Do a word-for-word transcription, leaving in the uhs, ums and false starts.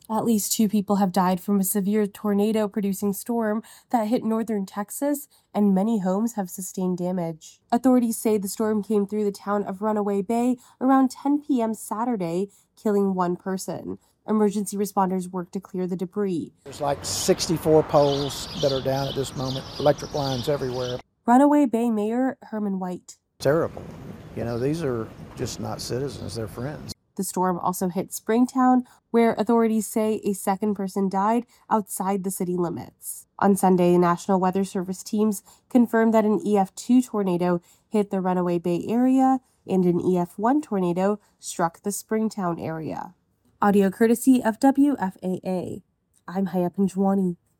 At least two people have died from a severe tornado-producing storm that hit northern Texas, and many homes have sustained damage. Authorities say the storm came through the town of Runaway Bay around ten p m Saturday, killing one person. Emergency responders worked to clear the debris. There's like sixty-four poles that are down at this moment, electric lines everywhere. Runaway Bay Mayor Herman White. Terrible. You know, these are just not citizens, they're friends. The storm also hit Springtown, where authorities say a second person died outside the city limits. On Sunday, National Weather Service teams confirmed that an E F two tornado hit the Runaway Bay area and an E F one tornado struck the Springtown area. Audio courtesy of W F A A. I'm Haya Panjwani.